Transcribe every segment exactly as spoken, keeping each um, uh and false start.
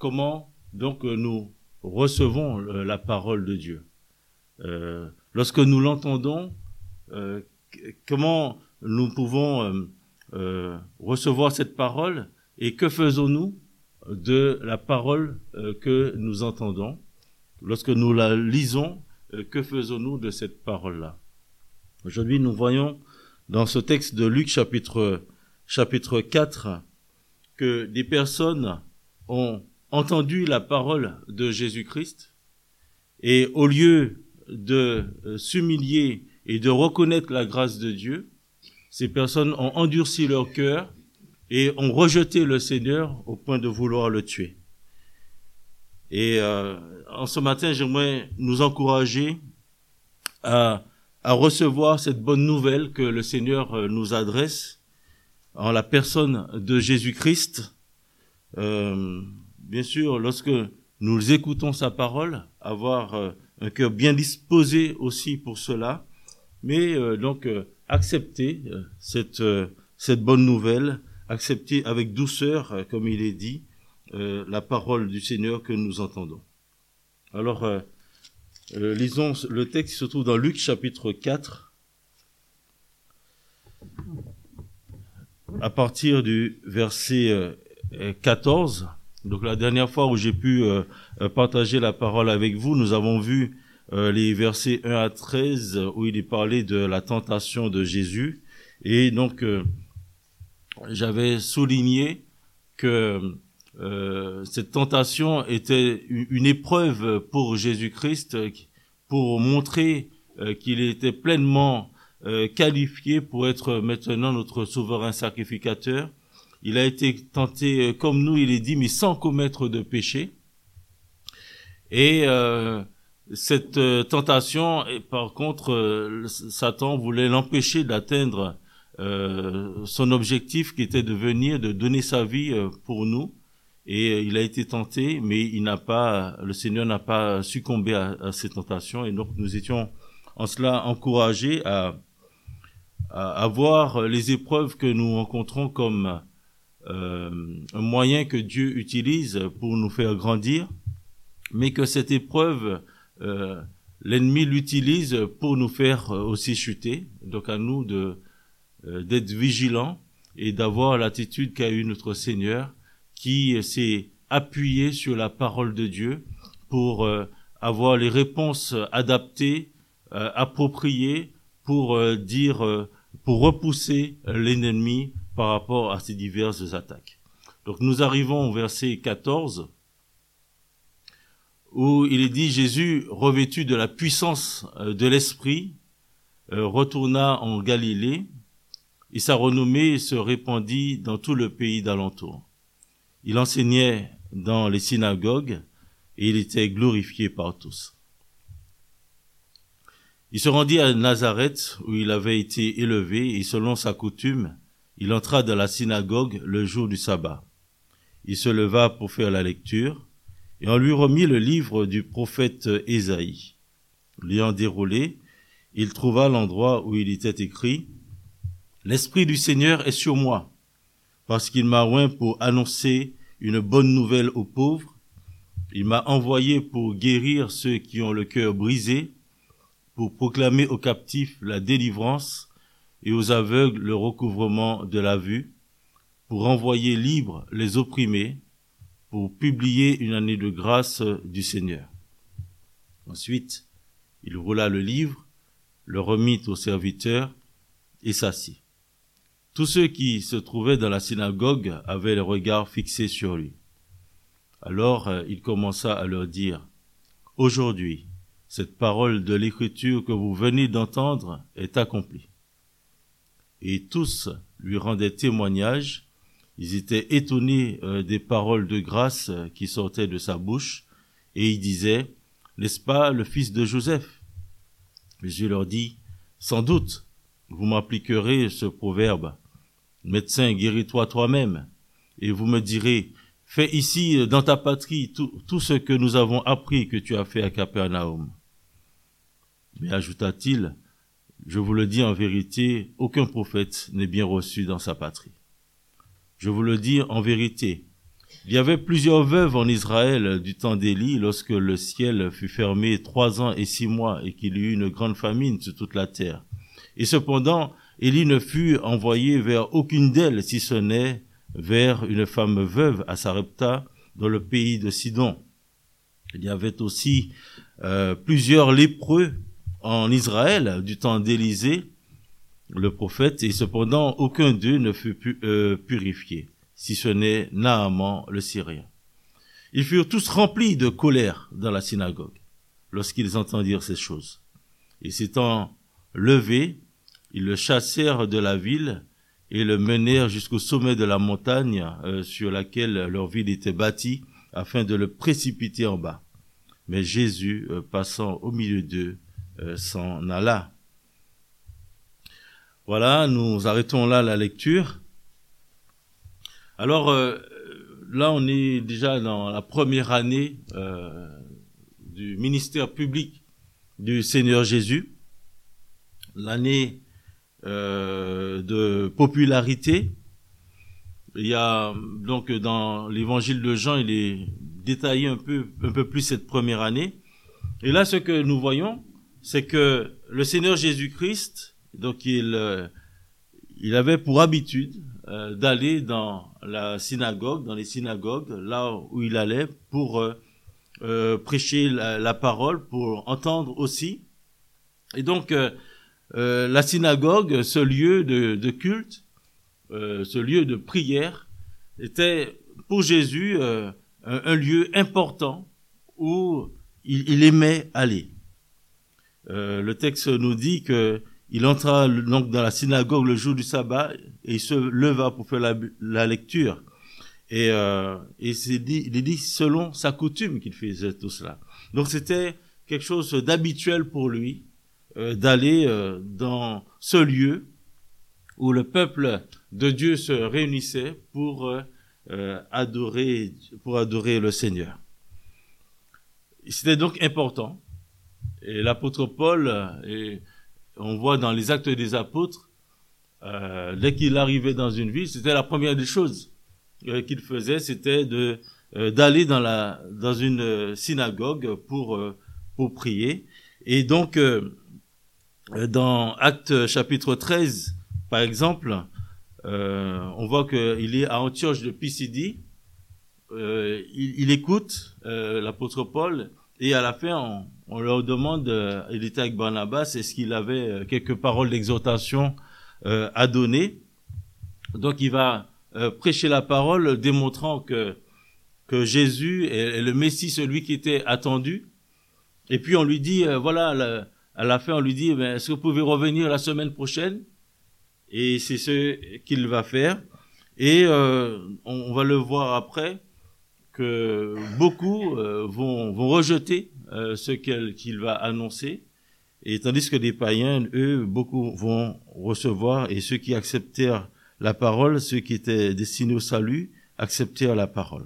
comment donc nous recevons la parole de Dieu. Euh, lorsque nous l'entendons, euh, comment nous pouvons euh, euh, recevoir cette parole et que faisons-nous de la parole euh, que nous entendons? Lorsque nous la lisons, euh, que faisons-nous de cette parole-là? Aujourd'hui, nous voyons dans ce texte de Luc chapitre, chapitre quatre que des personnes ont entendu la parole de Jésus-Christ et au lieu de euh, s'humilier et de reconnaître la grâce de Dieu, ces personnes ont endurci leur cœur et ont rejeté le Seigneur au point de vouloir le tuer. Et euh, en ce matin, j'aimerais nous encourager à, à recevoir cette bonne nouvelle que le Seigneur nous adresse en la personne de Jésus-Christ. Euh, bien sûr, lorsque nous écoutons sa parole, avoir euh, un cœur bien disposé aussi pour cela, mais euh, donc euh, accepter euh, cette euh, cette bonne nouvelle, accepter avec douceur, euh, comme il est dit, euh, la parole du Seigneur que nous entendons. Alors, euh, euh, lisons le texte qui se trouve dans Luc chapitre quatre, à partir du verset euh, quatorze. Donc la dernière fois où j'ai pu euh, partager la parole avec vous, nous avons vu euh, les versets un à treize où il est parlé de la tentation de Jésus. Et donc, euh, j'avais souligné que euh, cette tentation était une épreuve pour Jésus-Christ pour montrer euh, qu'il était pleinement euh, qualifié pour être maintenant notre souverain sacrificateur. Il a été tenté comme nous, il est dit, mais sans commettre de péché. Et euh, cette euh, tentation, et par contre, euh, Satan voulait l'empêcher d'atteindre euh, son objectif qui était de venir, de donner sa vie euh, pour nous. Et euh, il a été tenté, mais il n'a pas, le Seigneur n'a pas succombé à, à ces tentations. Et donc nous étions en cela encouragés à, à, à voir les épreuves que nous rencontrons comme Euh, un moyen que Dieu utilise pour nous faire grandir, mais que cette épreuve, euh, l'ennemi l'utilise pour nous faire aussi chuter. Donc à nous de euh, d'être vigilants et d'avoir l'attitude qu'a eu notre Seigneur, qui s'est appuyé sur la parole de Dieu pour euh, avoir les réponses adaptées, euh, appropriées pour euh, dire, euh, pour repousser l'ennemi par rapport à ces diverses attaques. Donc nous arrivons au verset quatorze, où il est dit, Jésus, revêtu de la puissance de l'Esprit, euh, retourna en Galilée, et sa renommée se répandit dans tout le pays d'alentour. Il enseignait dans les synagogues, et il était glorifié par tous. Il se rendit à Nazareth, où il avait été élevé, et selon sa coutume, il entra dans la synagogue le jour du sabbat. Il se leva pour faire la lecture, et on lui remit le livre du prophète Ésaïe. L'ayant déroulé, il trouva l'endroit où il était écrit « L'Esprit du Seigneur est sur moi, parce qu'il m'a oint pour annoncer une bonne nouvelle aux pauvres. Il m'a envoyé pour guérir ceux qui ont le cœur brisé, pour proclamer aux captifs la délivrance, et aux aveugles le recouvrement de la vue, pour renvoyer libres les opprimés, pour publier une année de grâce du Seigneur. » Ensuite, il roula le livre, le remit au serviteur et s'assit. Tous ceux qui se trouvaient dans la synagogue avaient le regard fixé sur lui. Alors il commença à leur dire, « Aujourd'hui, cette parole de l'Écriture que vous venez d'entendre est accomplie. » Et tous lui rendaient témoignage. Ils étaient étonnés euh, des paroles de grâce euh, qui sortaient de sa bouche, et ils disaient, « N'est-ce pas le fils de Joseph ?» Jésus leur dit, « Sans doute, vous m'appliquerez ce proverbe, « Médecin, guéris-toi toi-même. » Et vous me direz, « Fais ici dans ta patrie tout, tout ce que nous avons appris que tu as fait à Capernaum. » Mais ajouta-t-il, je vous le dis en vérité, aucun prophète n'est bien reçu dans sa patrie. Je vous le dis en vérité, Il y avait plusieurs veuves en Israël du temps d'Élie, lorsque le ciel fut fermé trois ans et six mois et qu'il y eut une grande famine sur toute la terre. Et cependant, Élie ne fut envoyé vers aucune d'elles, si ce n'est vers une femme veuve à Sarepta, dans le pays de Sidon. Il y avait aussi euh, plusieurs lépreux en Israël du temps d'Élisée, le prophète, et cependant aucun d'eux ne fut pu, euh, purifié, si ce n'est Naaman le Syrien. Ils furent tous remplis de colère dans la synagogue lorsqu'ils entendirent ces choses. Et s'étant levés, ils le chassèrent de la ville et le menèrent jusqu'au sommet de la montagne euh, sur laquelle leur ville était bâtie, afin de le précipiter en bas. Mais Jésus, euh, passant au milieu d'eux, euh, s'en alla. Voilà, nous arrêtons là la lecture. Alors, euh, là, on est déjà dans la première année euh, du ministère public du Seigneur Jésus, l'année euh, de popularité. Il y a donc dans l'évangile de Jean, il est détaillé un peu, un peu plus cette première année. Et là, ce que nous voyons, c'est que le Seigneur Jésus-Christ, donc il, euh, il avait pour habitude euh, d'aller dans la synagogue, dans les synagogues, là où il allait pour euh, euh, prêcher la, la parole, pour entendre aussi. Et donc, euh, euh, la synagogue, ce lieu de, de culte, euh, ce lieu de prière, était pour Jésus euh, un, un lieu important où il, il aimait aller. Euh, le texte nous dit que il entra donc dans la synagogue le jour du sabbat et il se leva pour faire la, la lecture. Et, euh, et c'est dit, il est dit selon sa coutume qu'il faisait tout cela. Donc c'était quelque chose d'habituel pour lui euh, d'aller euh, dans ce lieu où le peuple de Dieu se réunissait pour euh, euh, adorer, pour adorer le Seigneur. C'était donc important. Et l'apôtre Paul, et on voit dans les Actes des Apôtres, euh, dès qu'il arrivait dans une ville, c'était la première des choses euh, qu'il faisait, c'était de euh, d'aller dans la dans une synagogue pour euh, pour prier. Et donc euh, dans Actes chapitre treize, par exemple, euh, on voit qu'il est à Antioche de Pisidie. Euh, il, il écoute euh, l'apôtre Paul. Et à la fin, on, on leur demande, euh, il était avec Barnabas, est-ce qu'il avait euh, quelques paroles d'exhortation euh, à donner. Donc il va euh, prêcher la parole, démontrant que que Jésus est, est le Messie, celui qui était attendu. Et puis on lui dit, euh, voilà, la, à la fin, on lui dit, ben, est-ce que vous pouvez revenir la semaine prochaine? Et c'est ce qu'il va faire. Et euh, on, on va le voir après, que beaucoup euh, vont, vont rejeter euh, ce qu'il, qu'il va annoncer, et tandis que les païens, eux, beaucoup vont recevoir, et ceux qui acceptèrent la parole, ceux qui étaient destinés au salut, acceptèrent la parole.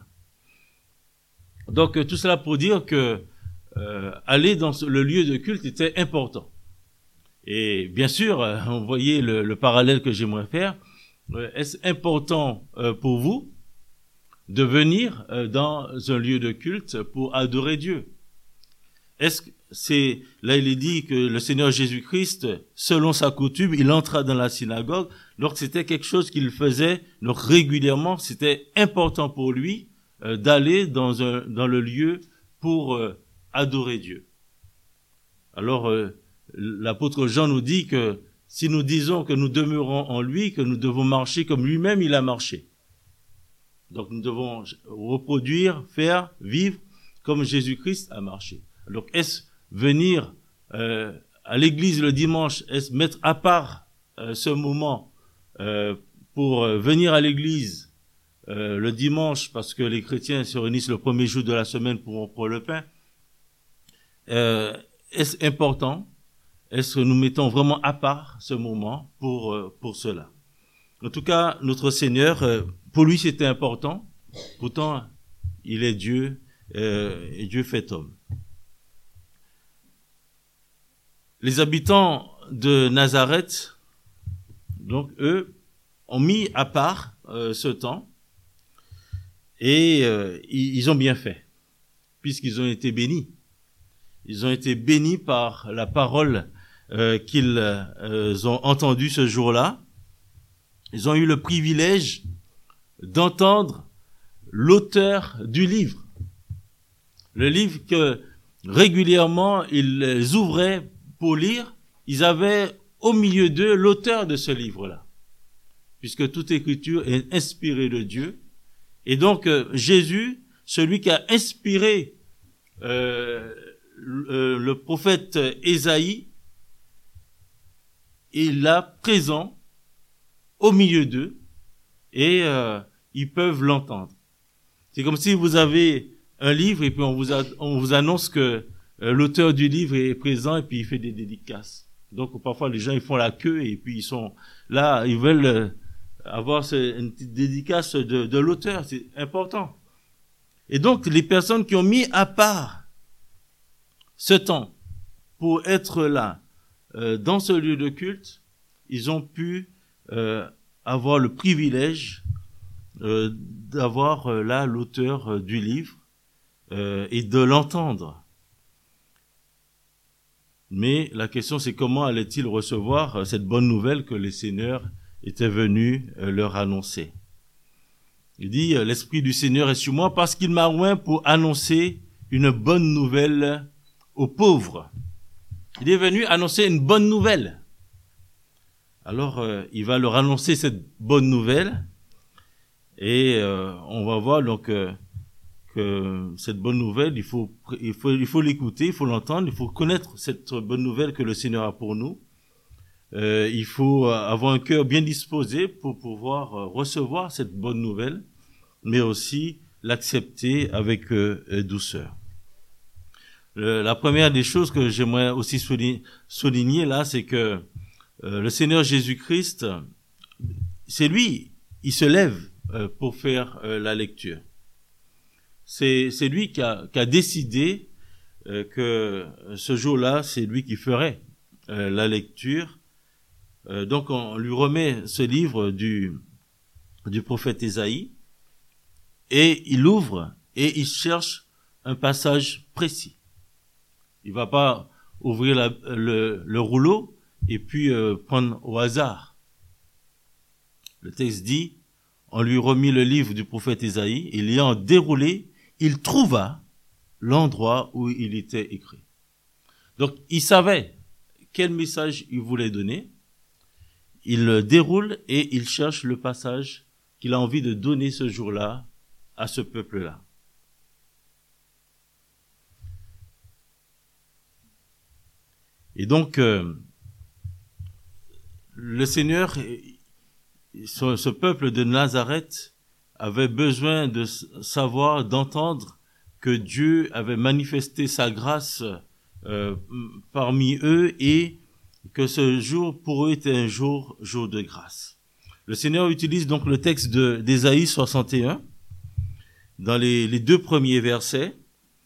Donc tout cela pour dire que euh, aller dans le lieu de culte était important. Et bien sûr, euh, vous voyez le, le parallèle que j'aimerais faire. Euh, est-ce important euh, pour vous de venir euh, dans un lieu de culte pour adorer Dieu? Est-ce que c'est, là il est dit que le Seigneur Jésus-Christ, selon sa coutume, il entra dans la synagogue, donc c'était quelque chose qu'il faisait donc régulièrement, c'était important pour lui euh, d'aller dans un dans le lieu pour euh, adorer Dieu. Alors euh, l'apôtre Jean nous dit que si nous disons que nous demeurons en lui, que nous devons marcher comme lui-même il a marché. Donc nous devons reproduire, faire, vivre comme Jésus-Christ a marché. Donc est-ce venir euh, à l'église le dimanche, est-ce mettre à part euh, ce moment euh, pour euh, venir à l'église euh, le dimanche, parce que les chrétiens se réunissent le premier jour de la semaine pour rompre le pain, euh, est-ce important? Est-ce que nous mettons vraiment à part ce moment pour euh, pour cela? En tout cas, notre Seigneur, euh, pour lui c'était important, pourtant il est Dieu euh, et Dieu fait homme. Les habitants de Nazareth, donc eux, ont mis à part euh, ce temps. Et euh, ils ont bien fait, puisqu'ils ont été bénis. Ils ont été bénis par la parole euh, qu'ils euh, ont entendue ce jour-là. Ils ont eu le privilège d'entendre l'auteur du livre. Le livre que régulièrement ils ouvraient pour lire, ils avaient au milieu d'eux l'auteur de ce livre-là, puisque toute écriture est inspirée de Dieu. Et donc euh, Jésus, celui qui a inspiré euh, le, le prophète Ésaïe, est là présent au milieu d'eux et euh, ils peuvent l'entendre. C'est comme si vous avez un livre et puis on vous, a, on vous annonce que euh, l'auteur du livre est présent et puis il fait des dédicaces. Donc parfois les gens ils font la queue et puis ils sont là, ils veulent euh, avoir ce, une petite dédicace de, de l'auteur, c'est important. Et donc les personnes qui ont mis à part ce temps pour être là euh, dans ce lieu de culte, ils ont pu euh, avoir le privilège euh, d'avoir euh, là l'auteur euh, du livre euh, et de l'entendre. Mais la question c'est comment allaient-ils recevoir euh, cette bonne nouvelle que le Seigneur était venu euh, leur annoncer. Il dit euh, l'Esprit du Seigneur est sur moi parce qu'il m'a oint pour annoncer une bonne nouvelle aux pauvres. Il est venu annoncer une bonne nouvelle. Alors, euh, il va leur annoncer cette bonne nouvelle et euh, on va voir donc euh, que cette bonne nouvelle, il faut, il faut, il faut l'écouter, il faut l'entendre, il faut connaître cette bonne nouvelle que le Seigneur a pour nous. Euh, il faut avoir un cœur bien disposé pour pouvoir recevoir cette bonne nouvelle, mais aussi l'accepter avec euh, douceur. Le, la première des choses que j'aimerais aussi souligner, souligner là, c'est que euh, le Seigneur Jésus-Christ, c'est lui, il se lève euh, pour faire euh, la lecture. C'est, c'est lui qui a, qui a décidé euh, que ce jour-là, c'est lui qui ferait euh, la lecture. Euh, donc on lui remet ce livre du, du prophète Ésaïe et il ouvre et il cherche un passage précis. Il va pas ouvrir la, le, le rouleau et puis euh, prendre au hasard. Le texte dit, on lui remit le livre du prophète Ésaïe, et l'ayant déroulé, il trouva l'endroit où il était écrit. Donc il savait quel message il voulait donner. Il le déroule et il cherche le passage qu'il a envie de donner ce jour-là à ce peuple-là. Et donc, euh, le Seigneur, ce, ce peuple de Nazareth avait besoin de savoir, d'entendre que Dieu avait manifesté sa grâce euh, parmi eux et que ce jour pour eux était un jour, jour de grâce. Le Seigneur utilise donc le texte de, d'Ésaïe soixante et un dans les, les deux premiers versets.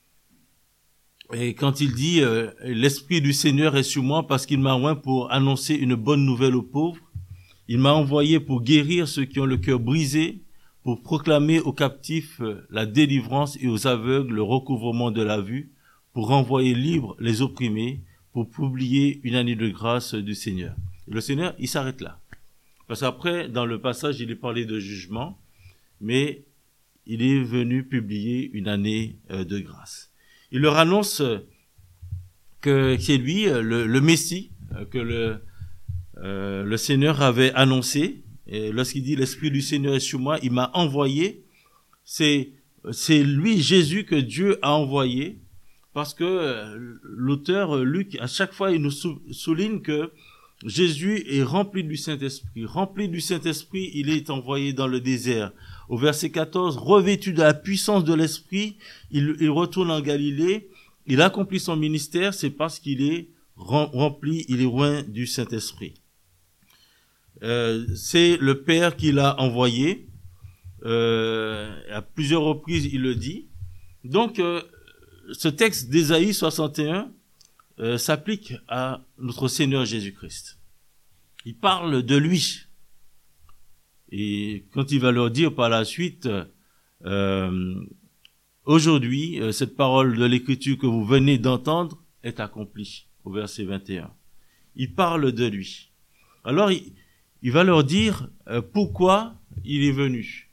Et quand il dit euh, « L'Esprit du Seigneur est sur moi parce qu'il m'a oint pour annoncer une bonne nouvelle aux pauvres. Il m'a envoyé pour guérir ceux qui ont le cœur brisé, pour proclamer aux captifs la délivrance et aux aveugles le recouvrement de la vue, pour renvoyer libres les opprimés, pour publier une année de grâce du Seigneur. » Le Seigneur, il s'arrête là. Parce qu'après, dans le passage, il est parlé de jugement, mais il est venu publier une année euh, de grâce. Il leur annonce que c'est lui, le, le Messie, que le, euh, le Seigneur avait annoncé. Et lorsqu'il dit « L'Esprit du Seigneur est sur moi », il m'a envoyé. C'est, c'est lui, Jésus, que Dieu a envoyé. Parce que l'auteur Luc, à chaque fois, il nous souligne que Jésus est rempli du Saint-Esprit. Rempli du Saint-Esprit, il est envoyé dans le désert. Au verset quatorze, revêtu de la puissance de l'Esprit, il, il retourne en Galilée. Il accomplit son ministère, c'est parce qu'il est rempli, il est loin du Saint-Esprit. Euh, c'est le Père qui l'a envoyé. Euh, à plusieurs reprises, il le dit. Donc, euh, ce texte d'Ésaïe soixante et un euh, s'applique à notre Seigneur Jésus-Christ. Il parle de lui. Et quand il va leur dire par la suite, euh, aujourd'hui, euh, cette parole de l'Écriture que vous venez d'entendre est accomplie au verset vingt et un. Il parle de lui. Alors, il, il va leur dire euh, pourquoi il est venu.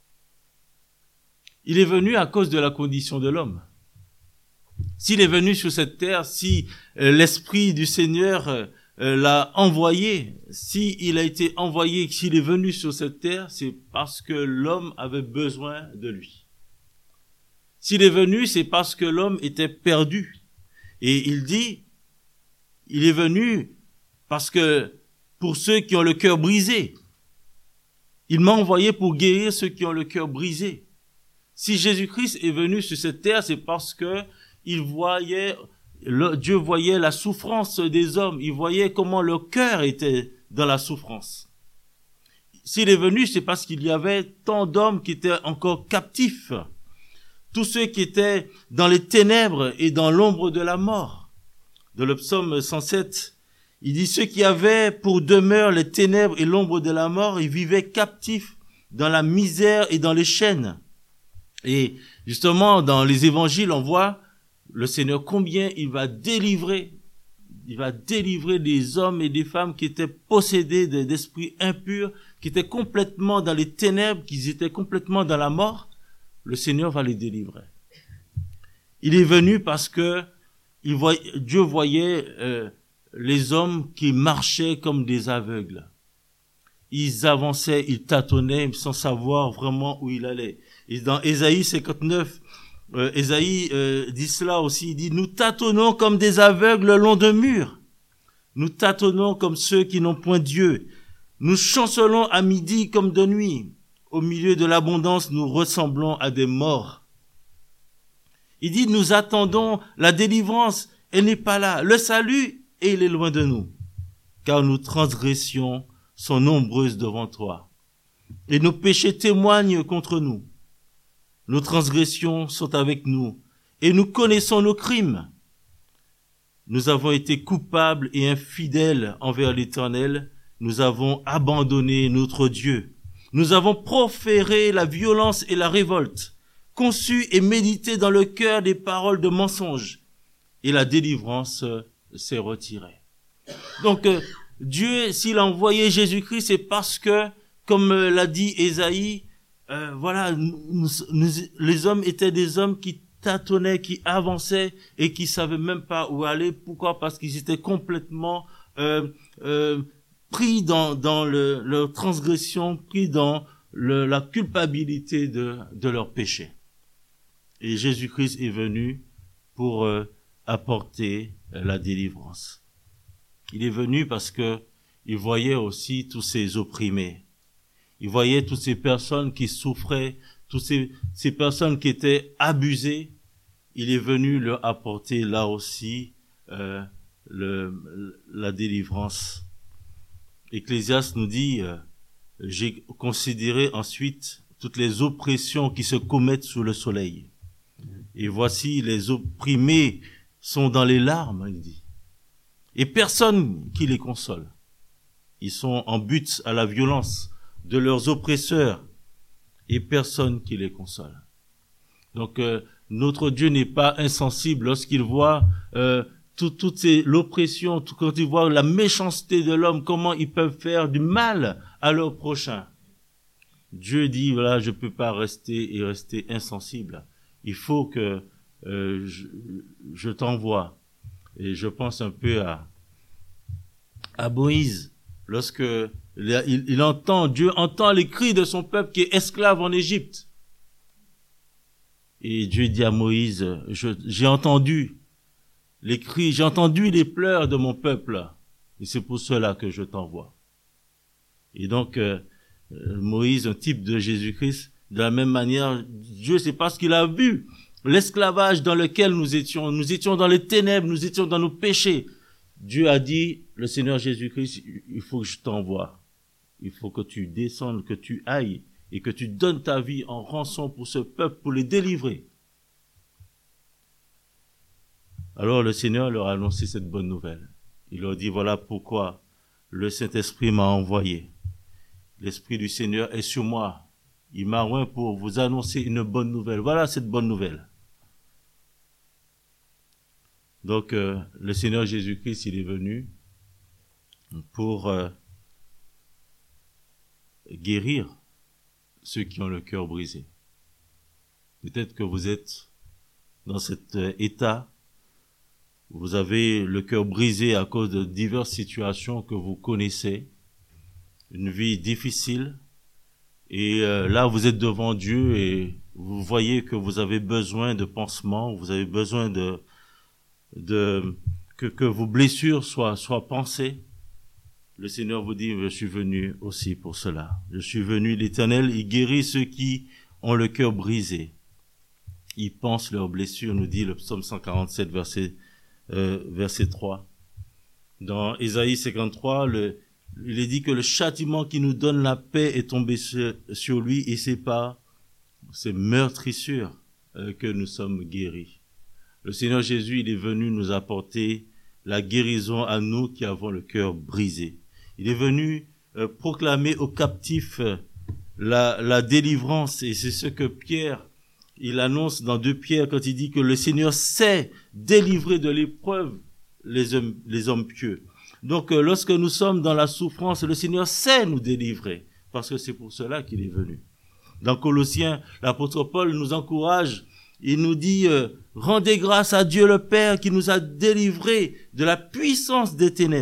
Il est venu à cause de la condition de l'homme. S'il est venu sur cette terre, si euh, l'Esprit du Seigneur euh, euh, l'a envoyé, s'il a été envoyé, s'il est venu sur cette terre, c'est parce que l'homme avait besoin de lui. S'il est venu, c'est parce que l'homme était perdu. Et il dit, il est venu parce que pour ceux qui ont le cœur brisé, il m'a envoyé pour guérir ceux qui ont le cœur brisé. Si Jésus-Christ est venu sur cette terre, c'est parce que il voyait, le, Dieu voyait la souffrance des hommes. Il voyait comment leur cœur était dans la souffrance. S'il est venu, c'est parce qu'il y avait tant d'hommes qui étaient encore captifs. Tous ceux qui étaient dans les ténèbres et dans l'ombre de la mort. Dans le psaume cent sept, il dit, ceux qui avaient pour demeure les ténèbres et l'ombre de la mort, ils vivaient captifs dans la misère et dans les chaînes. Et justement, dans les évangiles, on voit le Seigneur combien il va délivrer, il va délivrer des hommes et des femmes qui étaient possédés d'esprits impurs, qui étaient complètement dans les ténèbres, qui étaient complètement dans la mort. Le Seigneur va les délivrer. Il est venu parce que il voyait, Dieu voyait euh, les hommes qui marchaient comme des aveugles. Ils avançaient, ils tâtonnaient sans savoir vraiment où ils allaient. Et dans Ésaïe cinquante-neuf, euh, Ésaïe euh, dit cela aussi, il dit, nous tâtonnons comme des aveugles le long de murs. Nous tâtonnons comme ceux qui n'ont point Dieu. Nous chancelons à midi comme de nuit. Au milieu de l'abondance, nous ressemblons à des morts. Il dit, nous attendons la délivrance, elle n'est pas là. Le salut, et il est loin de nous. Car nos transgressions sont nombreuses devant toi. Et nos péchés témoignent contre nous. Nos transgressions sont avec nous. Et nous connaissons nos crimes. Nous avons été coupables et infidèles envers l'Éternel. Nous avons abandonné notre Dieu. Nous avons proféré la violence et la révolte, conçu et médité dans le cœur des paroles de mensonge, et la délivrance s'est retirée. Donc, euh, Dieu, s'il a envoyé Jésus-Christ, c'est parce que, comme euh, l'a dit Ésaïe, euh, voilà, nous, nous, les hommes étaient des hommes qui tâtonnaient, qui avançaient et qui savaient même pas où aller. Pourquoi? Parce qu'ils étaient complètement euh, euh, pris dans, dans le, leur transgression, pris dans le, la culpabilité de, de leur péché. Et Jésus-Christ est venu pour euh, apporter euh, la délivrance. Il est venu parce que il voyait aussi tous ces opprimés. Il voyait toutes ces personnes qui souffraient, toutes ces, ces personnes qui étaient abusées. Il est venu leur apporter là aussi euh, le, la délivrance. Ecclésiaste nous dit, euh, j'ai considéré ensuite toutes les oppressions qui se commettent sous le soleil. Et voici, les opprimés sont dans les larmes, il dit. Et personne qui les console. Ils sont en butte à la violence de leurs oppresseurs et personne qui les console. Donc, euh, notre Dieu n'est pas insensible lorsqu'il voit euh, tout, toute ces, l'oppression, tout, quand il voit la méchanceté de l'homme, comment ils peuvent faire du mal à leur prochain. Dieu dit, voilà, je peux pas rester et rester insensible. Il faut que euh, je, je t'envoie. Et je pense un peu à, à Moïse, lorsque il, il entend, Dieu entend les cris de son peuple qui est esclave en Égypte. Et Dieu dit à Moïse, je, j'ai entendu les cris, j'ai entendu les pleurs de mon peuple, et c'est pour cela que je t'envoie. Et donc, euh, Moïse, un type de Jésus-Christ, de la même manière, Dieu, c'est parce qu'il a vu l'esclavage dans lequel nous étions. Nous étions dans les ténèbres, nous étions dans nos péchés. Dieu a dit, le Seigneur Jésus-Christ, il faut que je t'envoie. Il faut que tu descendes, que tu ailles et que tu donnes ta vie en rançon pour ce peuple, pour les délivrer. Alors le Seigneur leur a annoncé cette bonne nouvelle. Il leur dit, voilà pourquoi le Saint-Esprit m'a envoyé. L'Esprit du Seigneur est sur moi. il m'a oint pour vous annoncer une bonne nouvelle. Voilà cette bonne nouvelle. Donc, euh, le Seigneur Jésus-Christ, il est venu pour euh, guérir ceux qui ont le cœur brisé. Peut-être que vous êtes dans cet euh, état, vous avez le cœur brisé à cause de diverses situations que vous connaissez, une vie difficile, et euh, là vous êtes devant Dieu et vous voyez que vous avez besoin de pansements, vous avez besoin de, de que, que vos blessures soient, soient pansées. Le Seigneur vous dit, je suis venu aussi pour cela. Je suis venu, l'Éternel, il guérit ceux qui ont le cœur brisé. Il pense leurs blessures, nous dit le psaume cent quarante-sept, verset, euh, verset trois. Dans Ésaïe cinquante-trois, le, il est dit que le châtiment qui nous donne la paix est tombé sur, sur lui, et c'est par ces meurtrissures euh, que nous sommes guéris. Le Seigneur Jésus, il est venu nous apporter la guérison à nous qui avons le cœur brisé. Il est venu euh, proclamer aux captifs euh, la, la délivrance, et c'est ce que Pierre, il annonce dans deux Pierre quand il dit que le Seigneur sait délivrer de l'épreuve les hommes, les hommes pieux. Donc euh, lorsque nous sommes dans la souffrance, le Seigneur sait nous délivrer, parce que c'est pour cela qu'il est venu. Dans Colossiens, l'apôtre Paul nous encourage, il nous dit euh, « Rendez grâce à Dieu le Père qui nous a délivrés de la puissance des ténèbres. »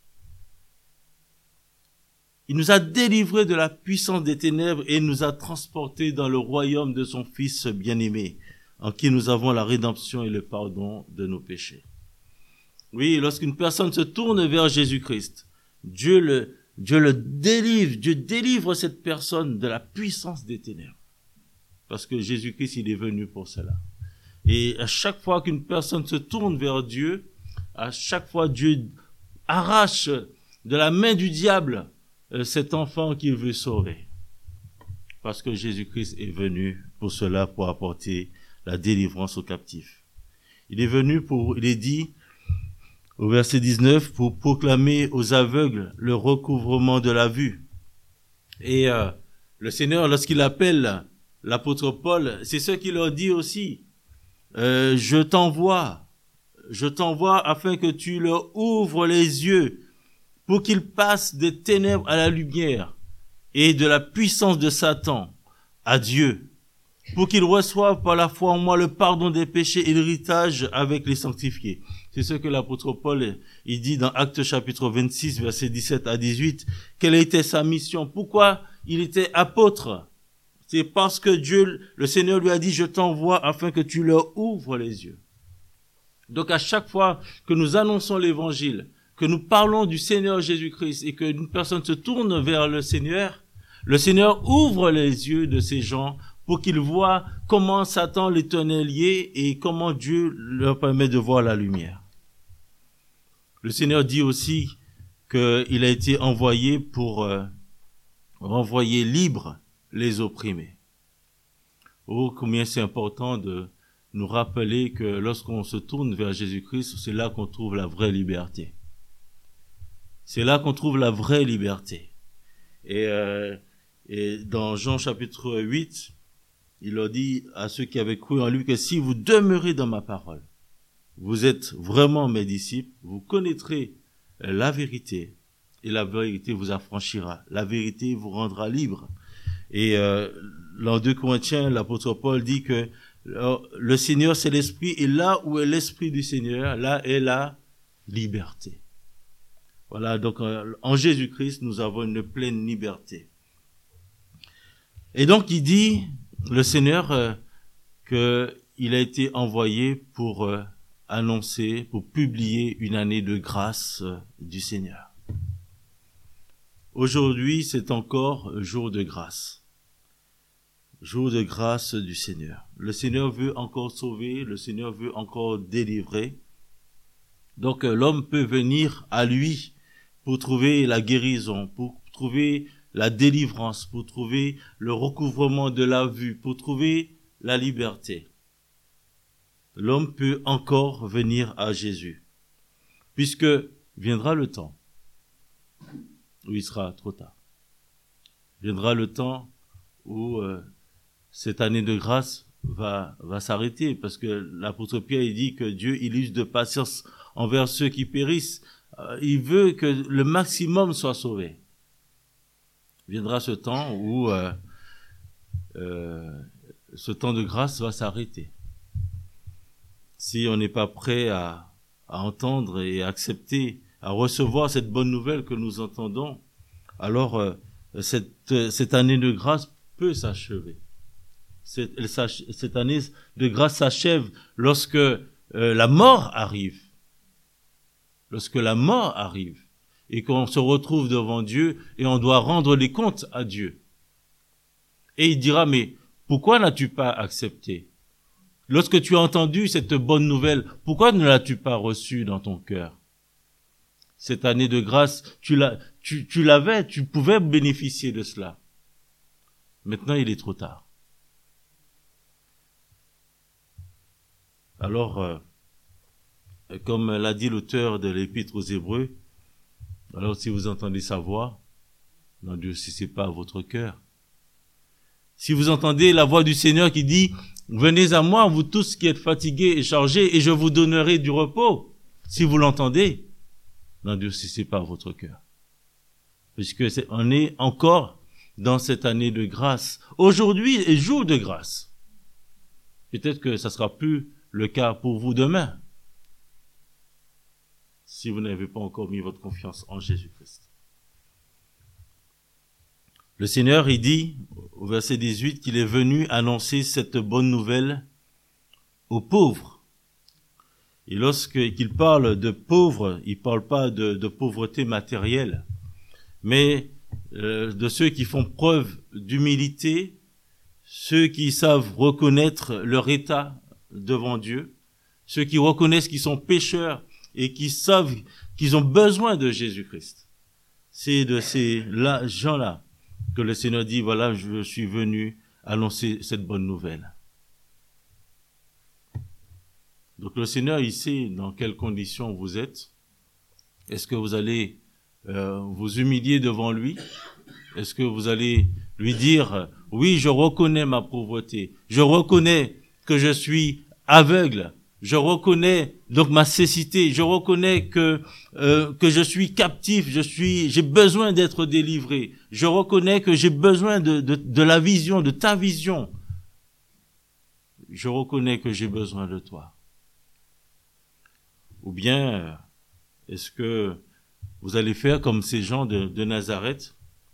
Il nous a délivrés de la puissance des ténèbres et nous a transportés dans le royaume de son Fils bien-aimé, en qui nous avons la rédemption et le pardon de nos péchés. Oui, lorsqu'une personne se tourne vers Jésus-Christ, Dieu le, Dieu le délivre, Dieu délivre cette personne de la puissance des ténèbres. Parce que Jésus-Christ, il est venu pour cela. Et à chaque fois qu'une personne se tourne vers Dieu, à chaque fois Dieu arrache de la main du diable cet enfant qu'il veut sauver. Parce que Jésus-Christ est venu pour cela, pour apporter la délivrance aux captifs. Il est venu pour, il est dit, au verset dix-neuf, pour proclamer aux aveugles le recouvrement de la vue. Et euh, le Seigneur, lorsqu'il appelle l'apôtre Paul, c'est ce qu'il leur dit aussi. Euh, je t'envoie, je t'envoie afin que tu leur ouvres les yeux, pour qu'ils passent des ténèbres à la lumière et de la puissance de Satan à Dieu, pour qu'ils reçoivent par la foi en moi le pardon des péchés et l'héritage avec les sanctifiés. C'est ce que l'apôtre Paul, il dit dans Actes chapitre vingt-six, versets dix-sept à dix-huit, quelle était sa mission, pourquoi il était apôtre. C'est parce que Dieu, le Seigneur lui a dit, je t'envoie afin que tu leur ouvres les yeux. Donc à chaque fois que nous annonçons l'évangile, que nous parlons du Seigneur Jésus-Christ et qu'une personne se tourne vers le Seigneur, le Seigneur ouvre les yeux de ces gens pour qu'ils voient comment Satan les tenait liés et comment Dieu leur permet de voir la lumière. Le Seigneur dit aussi qu'il a été envoyé pour euh, renvoyer libres les opprimés. Oh, combien c'est important de nous rappeler que lorsqu'on se tourne vers Jésus-Christ, c'est là qu'on trouve la vraie liberté. C'est là qu'on trouve la vraie liberté. Et, euh, et dans Jean chapitre huit, il leur dit à ceux qui avaient cru en lui que si vous demeurez dans ma parole, vous êtes vraiment mes disciples, vous connaîtrez la vérité et la vérité vous affranchira. La vérité vous rendra libre. Et euh, dans deux Corinthiens, l'apôtre Paul dit que le Seigneur c'est l'esprit et là où est l'esprit du Seigneur, là est la liberté. Voilà, donc en Jésus-Christ, nous avons une pleine liberté. Et donc, il dit, le Seigneur, euh, qu'il a été envoyé pour euh, annoncer, pour publier une année de grâce euh, du Seigneur. Aujourd'hui, c'est encore jour de grâce. Jour de grâce du Seigneur. Le Seigneur veut encore sauver, le Seigneur veut encore délivrer. Donc, euh, l'homme peut venir à lui pour trouver la guérison, pour trouver la délivrance, pour trouver le recouvrement de la vue, pour trouver la liberté. L'homme peut encore venir à Jésus, puisque viendra le temps où il sera trop tard. Viendra le temps où euh, cette année de grâce va, va s'arrêter, parce que l'apôtre Pierre, il dit que Dieu il use de patience envers ceux qui périssent. Euh, il veut que le maximum soit sauvé. Viendra ce temps où euh, euh, ce temps de grâce va s'arrêter. Si on n'est pas prêt à, à entendre et à accepter, à recevoir cette bonne nouvelle que nous entendons, alors euh, cette, cette année de grâce peut s'achever. Cette, cette année de grâce s'achève lorsque euh, la mort arrive. Lorsque la mort arrive et qu'on se retrouve devant Dieu et on doit rendre les comptes à Dieu. Et il dira, mais pourquoi n'as-tu pas accepté? Lorsque tu as entendu cette bonne nouvelle, pourquoi ne l'as-tu pas reçue dans ton cœur? Cette année de grâce, tu l'as, tu, tu l'avais, tu pouvais bénéficier de cela. Maintenant, il est trop tard. Alors, euh, comme l'a dit l'auteur de l'Épître aux Hébreux, alors si vous entendez sa voix, n'endurcissez pas votre cœur. Si vous entendez la voix du Seigneur qui dit, venez à moi, vous tous qui êtes fatigués et chargés, et je vous donnerai du repos. Si vous l'entendez, n'endurcissez pas votre cœur. Puisque c'est, on est encore dans cette année de grâce. Aujourd'hui est jour de grâce. Peut-être que ça sera plus le cas pour vous demain, si vous n'avez pas encore mis votre confiance en Jésus-Christ. Le Seigneur, il dit, au verset dix-huit, qu'il est venu annoncer cette bonne nouvelle aux pauvres. Et lorsqu'il parle de pauvres, il ne parle pas de, de pauvreté matérielle, mais euh, de ceux qui font preuve d'humilité, ceux qui savent reconnaître leur état devant Dieu, ceux qui reconnaissent qu'ils sont pécheurs et qui savent qu'ils ont besoin de Jésus-Christ. C'est de ces là, gens-là que le Seigneur dit, voilà, je suis venu annoncer cette bonne nouvelle. Donc le Seigneur, il sait dans quelles conditions vous êtes. Est-ce que vous allez euh, vous humilier devant lui? Est-ce que vous allez lui dire, oui, je reconnais ma pauvreté, je reconnais que je suis aveugle, je reconnais donc ma cécité, je reconnais que euh, que je suis captif, je suis, j'ai besoin d'être délivré, je reconnais que j'ai besoin de, de de la vision, de ta vision. Je reconnais que j'ai besoin de toi. Ou bien, est-ce que vous allez faire comme ces gens de, de Nazareth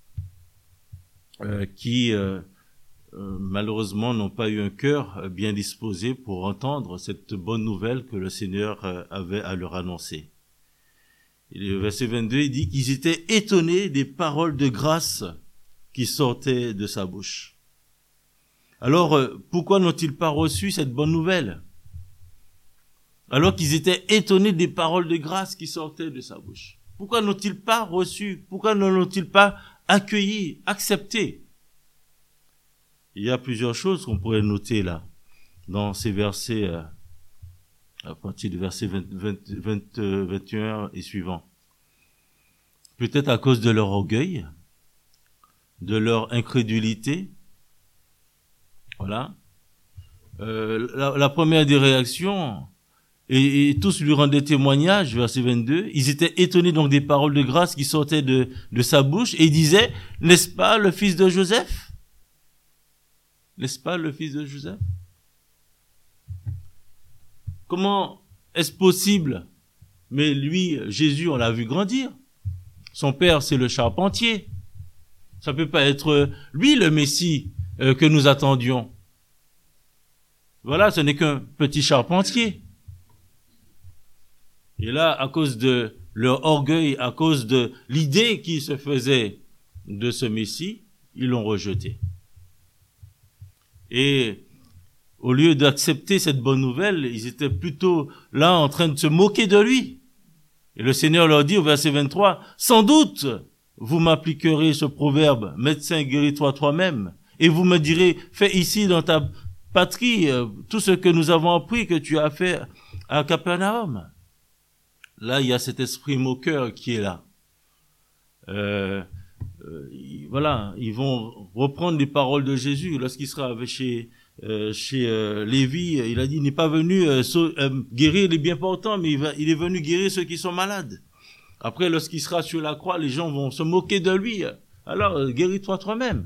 euh, qui euh, Euh, malheureusement n'ont pas eu un cœur euh, bien disposé pour entendre cette bonne nouvelle que le Seigneur euh, avait à leur annoncer. Et le verset vingt-deux, il dit qu'ils étaient étonnés des paroles de grâce qui sortaient de sa bouche. Alors, euh, pourquoi n'ont-ils pas reçu cette bonne nouvelle? Alors qu'ils étaient étonnés des paroles de grâce qui sortaient de sa bouche. Pourquoi n'ont-ils pas reçu? Pourquoi ne l'ont-ils pas accueilli, accepté? Il y a plusieurs choses qu'on pourrait noter là, dans ces versets, euh, à partir du verset vingt, vingt, vingt, vingt et un et suivant. Peut-être à cause de leur orgueil, de leur incrédulité. Voilà. Euh, la, la première des réactions, et, et tous lui rendaient témoignage, verset vingt-deux, ils étaient étonnés donc des paroles de grâce qui sortaient de, de sa bouche, et ils disaient, n'est-ce pas le fils de Joseph? N'est-ce pas le fils de Joseph? Comment est-ce possible? Mais lui, Jésus, on l'a vu grandir. Son père, c'est le charpentier. Ça peut pas être lui le Messie euh, que nous attendions. Voilà, ce n'est qu'un petit charpentier. Et là, à cause de leur orgueil, à cause de l'idée qu'ils se faisaient de ce Messie, ils l'ont rejeté. Et au lieu d'accepter cette bonne nouvelle, ils étaient plutôt là en train de se moquer de lui. Et le Seigneur leur dit au verset vingt-trois, « Sans doute, vous m'appliquerez ce proverbe, médecin, guéris-toi toi-même. Et vous me direz, fais ici dans ta patrie euh, tout ce que nous avons appris que tu as fait à Capernaum. » Là, il y a cet esprit moqueur qui est là. Euh, euh, ils, voilà, ils vont reprendre les paroles de Jésus lorsqu'il sera chez euh, chez euh, Lévi. Il a dit, il n'est pas venu euh, so, euh, guérir les bien portants, mais il, va, il est venu guérir ceux qui sont malades. Après, lorsqu'il sera sur la croix, les gens vont se moquer de lui. Alors, euh, guéris-toi toi-même.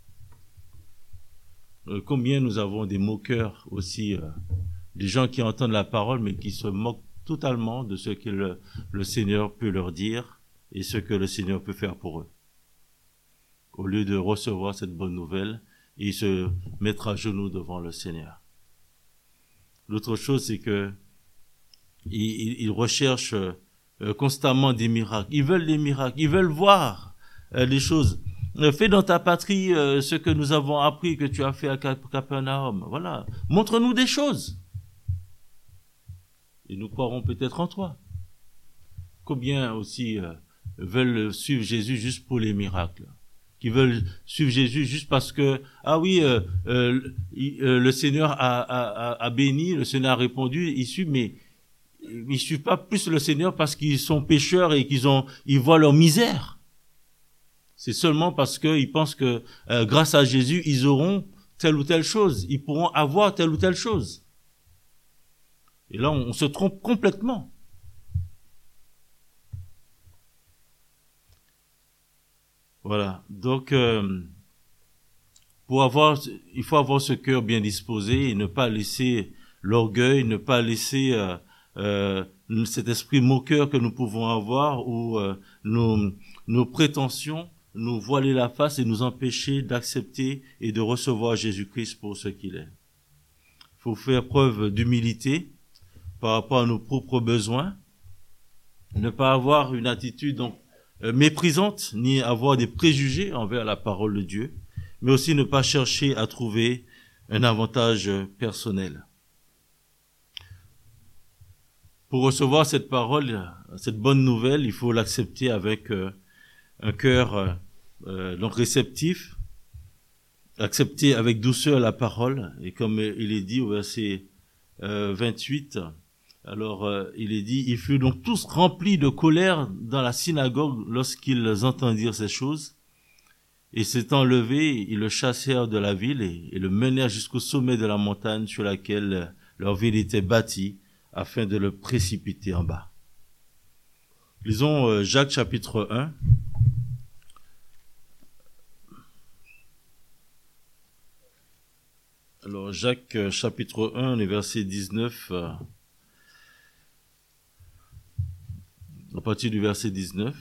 Euh, combien nous avons des moqueurs aussi, euh, des gens qui entendent la parole, mais qui se moquent totalement de ce que le, le Seigneur peut leur dire et ce que le Seigneur peut faire pour eux. Au lieu de recevoir cette bonne nouvelle et se mettre à genoux devant le Seigneur. L'autre chose, c'est que ils, ils recherchent euh, constamment des miracles. Ils veulent des miracles. Ils veulent voir euh, les choses. Euh, fais dans ta patrie euh, ce que nous avons appris que tu as fait à Capernaum. Voilà. Montre-nous des choses. Et nous croirons peut-être en toi. Combien aussi euh, veulent suivre Jésus juste pour les miracles, qui veulent suivre Jésus juste parce que, ah oui, euh, euh, euh, le Seigneur a, a, a, a béni, le Seigneur a répondu, ils suivent, mais ils suivent pas plus le Seigneur parce qu'ils sont pécheurs et qu'ils ont, ils voient leur misère. C'est seulement parce qu'ils pensent que euh, grâce à Jésus, ils auront telle ou telle chose, ils pourront avoir telle ou telle chose. Et là, on, on se trompe complètement. Voilà. Donc, euh, pour avoir, il faut avoir ce cœur bien disposé et ne pas laisser l'orgueil, ne pas laisser euh, euh, cet esprit moqueur que nous pouvons avoir ou euh, nos, nos prétentions nous voiler la face et nous empêcher d'accepter et de recevoir Jésus-Christ pour ce qu'il est. Il faut faire preuve d'humilité par rapport à nos propres besoins, ne pas avoir une attitude donc euh, méprisante, ni avoir des préjugés envers la parole de Dieu, mais aussi ne pas chercher à trouver un avantage personnel. Pour recevoir cette parole, cette bonne nouvelle, il faut l'accepter avec euh, un cœur euh, euh, donc réceptif, accepter avec douceur la parole, et comme il est dit au verset euh, vingt-huit, alors euh, il est dit, ils furent donc tous remplis de colère dans la synagogue lorsqu'ils entendirent ces choses, et s'étant levés, ils le chassèrent de la ville et, et le menèrent jusqu'au sommet de la montagne sur laquelle leur ville était bâtie, afin de le précipiter en bas. Lisons euh, Jacques chapitre un. Alors Jacques euh, chapitre un, les versets dix-neuf, euh, à partir du verset dix-neuf.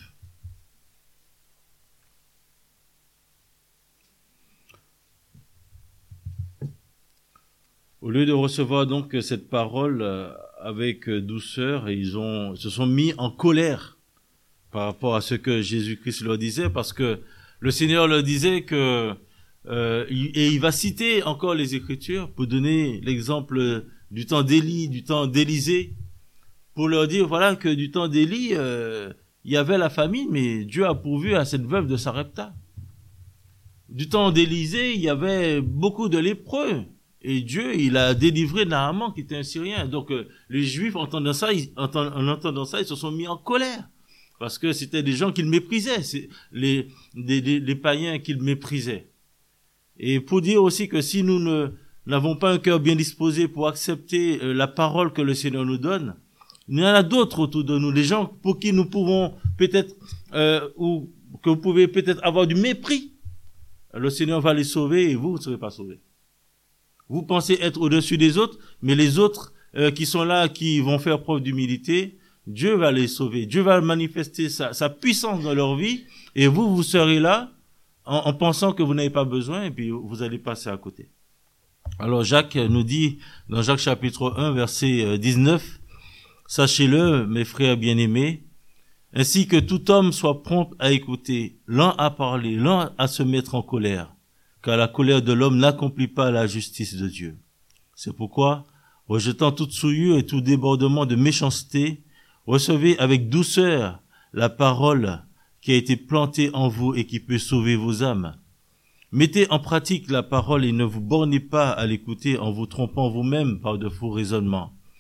Au lieu de recevoir donc cette parole euh, avec douceur, ils ont se sont mis en colère par rapport à ce que Jésus-Christ leur disait, parce que le Seigneur leur disait que euh, et il va citer encore les Écritures pour donner l'exemple du temps d'Élie, du temps d'Élisée, pour leur dire voilà que du temps d'Élie euh, il y avait la famine, mais Dieu a pourvu à cette veuve de Sarepta. Du temps d'Élisée, il y avait beaucoup de lépreux. Et Dieu, il a délivré Naaman, qui était un Syrien. Donc, euh, les Juifs, entendant ça, ils, entend, en entendant ça, ils se sont mis en colère. Parce que c'était des gens qu'ils méprisaient, c'est les, les, les, les païens qu'ils méprisaient. Et pour dire aussi que si nous ne, n'avons pas un cœur bien disposé pour accepter euh, la parole que le Seigneur nous donne, il y en a d'autres autour de nous, des gens pour qui nous pouvons peut-être, euh, ou que vous pouvez peut-être avoir du mépris. Le Seigneur va les sauver et vous, vous ne serez pas sauvés. Vous pensez être au-dessus des autres, mais les autres euh, qui sont là, qui vont faire preuve d'humilité, Dieu va les sauver. Dieu va manifester sa, sa puissance dans leur vie, et vous, vous serez là en, en pensant que vous n'avez pas besoin, et puis vous allez passer à côté. Alors Jacques nous dit, dans Jacques chapitre un, verset dix-neuf, « Sachez-le, mes frères bien-aimés, ainsi que tout homme soit prompt à écouter, lent à parler, lent à se mettre en colère, car la colère de l'homme n'accomplit pas la justice de Dieu. C'est pourquoi, rejetant toute souillure et tout débordement de méchanceté, recevez avec douceur la parole qui a été plantée en vous et qui peut sauver vos âmes. Mettez en pratique la parole et ne vous bornez pas à l'écouter en vous trompant vous-même par de faux raisonnements.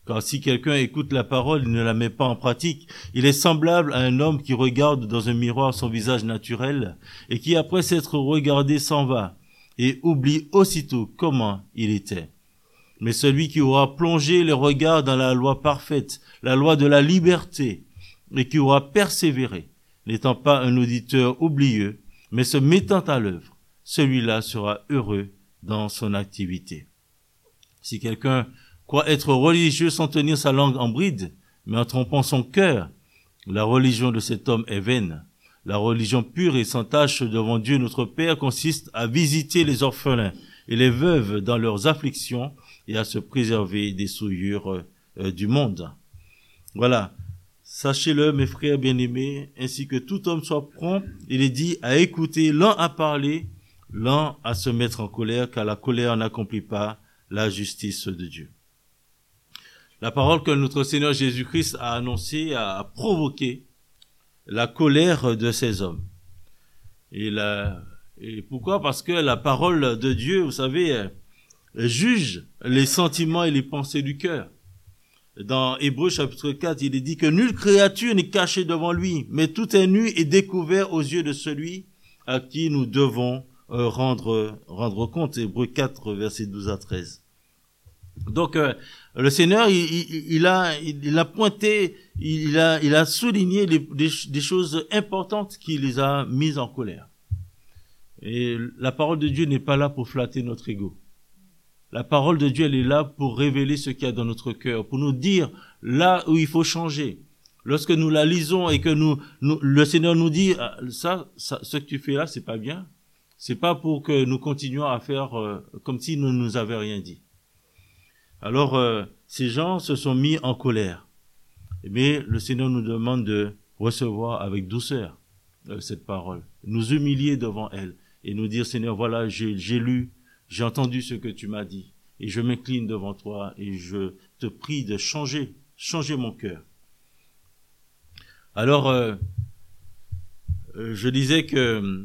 Car si quelqu'un écoute la parole, il ne la met pas en pratique, il est semblable à un homme qui regarde dans un miroir son visage naturel et qui, après s'être regardé, s'en va et oublie aussitôt comment il était. Mais celui qui aura plongé le regard dans la loi parfaite, la loi de la liberté, et qui aura persévéré, n'étant pas un auditeur oublieux, mais se mettant à l'œuvre, celui-là sera heureux dans son activité. Si quelqu'un croit être religieux sans tenir sa langue en bride, mais en trompant son cœur, la religion de cet homme est vaine. La religion pure et sans tache devant Dieu notre Père consiste à visiter les orphelins et les veuves dans leurs afflictions et à se préserver des souillures euh, du monde. Voilà. Sachez-le, mes frères bien-aimés, ainsi que tout homme soit prompt, il est dit, à écouter, lent à parler, lent à se mettre en colère, car la colère n'accomplit pas la justice de Dieu. La parole que notre Seigneur Jésus-Christ a annoncée a provoqué la colère de ces hommes. Et, la, et pourquoi? Parce que la parole de Dieu, vous savez, juge les sentiments et les pensées du cœur. Dans Hébreux chapitre quatre, il est dit que nulle créature n'est cachée devant lui, mais tout est nu et découvert aux yeux de celui à qui nous devons euh, rendre, rendre compte. Hébreux quatre, versets douze à treize. Donc, euh, le Seigneur, il, il, il, a, il a pointé, il a, il a souligné les, des, des choses importantes qui les a mises en colère. Et la parole de Dieu n'est pas là pour flatter notre ego. La parole de Dieu, elle est là pour révéler ce qu'il y a dans notre cœur, pour nous dire là où il faut changer. Lorsque nous la lisons et que nous, nous le Seigneur nous dit ça, ça, ce que tu fais là, c'est pas bien. C'est pas pour que nous continuions à faire euh, comme si nous ne nous avions rien dit. Alors, euh, ces gens se sont mis en colère. Mais le Seigneur nous demande de recevoir avec douceur euh, cette parole, nous humilier devant elle et nous dire, Seigneur, voilà, j'ai, j'ai lu, j'ai entendu ce que tu m'as dit et je m'incline devant toi et je te prie de changer, changer mon cœur. Alors, euh, je disais que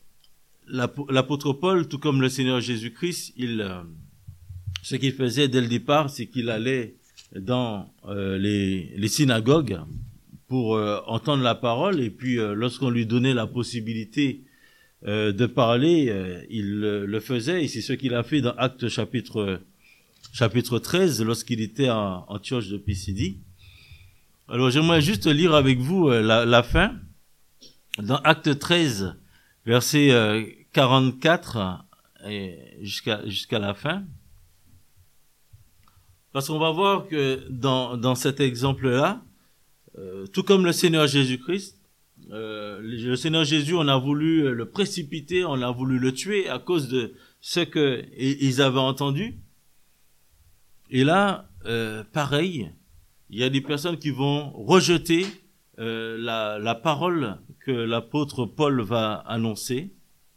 l'apôtre Paul, tout comme le Seigneur Jésus-Christ, il, euh, ce qu'il faisait dès le départ, c'est qu'il allait dans euh, les, les synagogues pour euh, entendre la parole et puis euh, lorsqu'on lui donnait la possibilité Euh, de parler, euh, il euh, le faisait, et c'est ce qu'il a fait dans Actes chapitre chapitre treize, lorsqu'il était en Antioche de Pisidie. Alors j'aimerais juste lire avec vous euh, la, la fin, dans Actes treize, verset euh, quarante-quatre, et jusqu'à jusqu'à la fin. Parce qu'on va voir que dans, dans cet exemple-là, euh, tout comme le Seigneur Jésus-Christ, Euh, le Seigneur Jésus, on a voulu le précipiter, on a voulu le tuer à cause de ce que ils avaient entendu. Et là, euh, pareil, il y a des personnes qui vont rejeter euh, la, la parole que l'apôtre Paul va annoncer.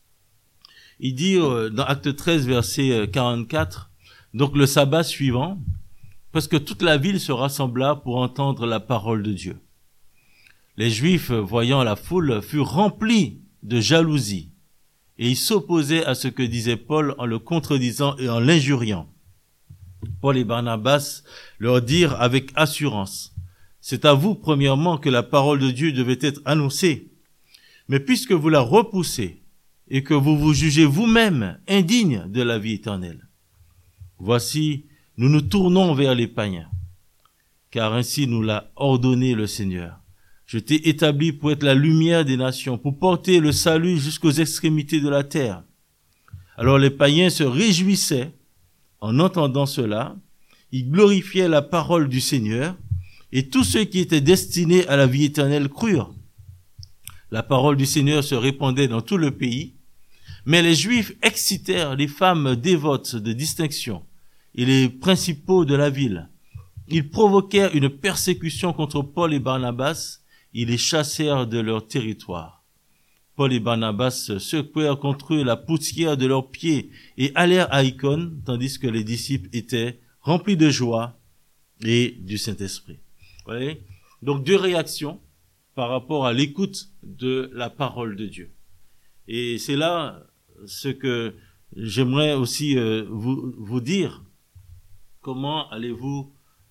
Il dit euh, dans Acte treize, verset quarante-quatre, donc le sabbat suivant, parce que toute la ville se rassembla pour entendre la parole de Dieu. Les Juifs, voyant la foule, furent remplis de jalousie, et ils s'opposaient à ce que disait Paul en le contredisant et en l'injuriant. Paul et Barnabas leur dirent avec assurance, « C'est à vous, premièrement, que la parole de Dieu devait être annoncée. Mais puisque vous la repoussez, et que vous vous jugez vous-même indigne de la vie éternelle, voici, nous nous tournons vers les païens, car ainsi nous l'a ordonné le Seigneur. Je t'ai établi pour être la lumière des nations, pour porter le salut jusqu'aux extrémités de la terre. » Alors les païens se réjouissaient en entendant cela, ils glorifiaient la parole du Seigneur, et tous ceux qui étaient destinés à la vie éternelle crurent. La parole du Seigneur se répandait dans tout le pays, mais les Juifs excitèrent les femmes dévotes de distinction et les principaux de la ville. Ils provoquèrent une persécution contre Paul et Barnabas, ils les chassèrent de leur territoire. Paul et Barnabas secouèrent contre eux la poussière de leurs pieds et allèrent à Icône, tandis que les disciples étaient remplis de joie et du Saint-Esprit. Vous voyez ? Donc deux réactions par rapport à l'écoute de la parole de Dieu. Et c'est là ce que j'aimerais aussi euh, vous, vous dire. Comment allez-vous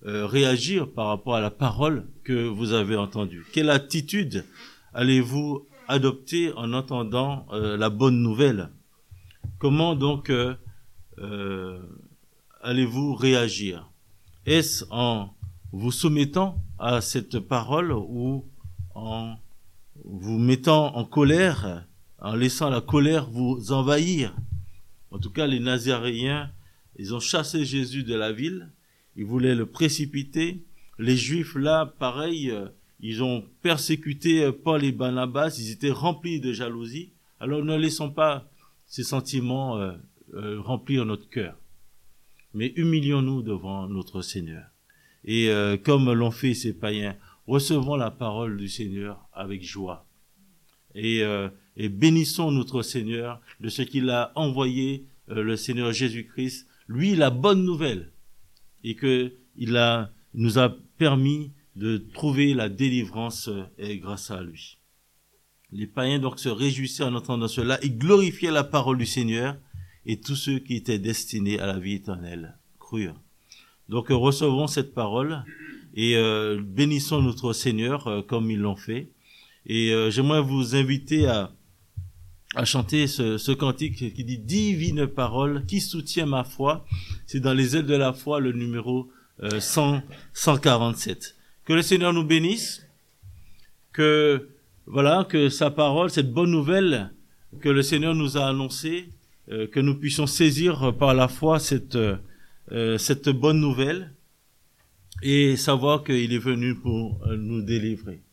euh, réagir par rapport à la parole que vous avez entendue? Quelle attitude allez-vous adopter en entendant euh, la bonne nouvelle? Comment donc euh, euh, allez-vous réagir? Est-ce en vous soumettant à cette parole ou en vous mettant en colère, en laissant la colère vous envahir? En tout cas, les Nazaréens, ils ont chassé Jésus de la ville, ils voulaient le précipiter. Les Juifs, là, pareil, ils ont persécuté Paul et Barnabas, ils étaient remplis de jalousie. Alors ne laissons pas ces sentiments euh, euh, remplir notre cœur, mais humilions-nous devant notre Seigneur. Et euh, comme l'ont fait ces païens, recevons la parole du Seigneur avec joie. Et, euh, et bénissons notre Seigneur de ce qu'il a envoyé, euh, le Seigneur Jésus-Christ, lui la bonne nouvelle, et que il a, nous a permis de trouver la délivrance euh, grâce à lui. Les païens donc se réjouissaient en entendant cela et glorifiaient la parole du Seigneur, et tous ceux qui étaient destinés à la vie éternelle crurent. Donc euh, recevons cette parole et euh, bénissons notre Seigneur euh, comme ils l'ont fait. Et euh, j'aimerais vous inviter à, à chanter ce, ce cantique qui dit « Divine parole qui soutient ma foi ». C'est dans les ailes de la foi, le numéro euh, cent, cent quarante-sept. Que le Seigneur nous bénisse, que, voilà, que sa parole, cette bonne nouvelle que le Seigneur nous a annoncée, euh, que nous puissions saisir par la foi cette, euh, cette bonne nouvelle et savoir qu'il est venu pour euh, nous délivrer.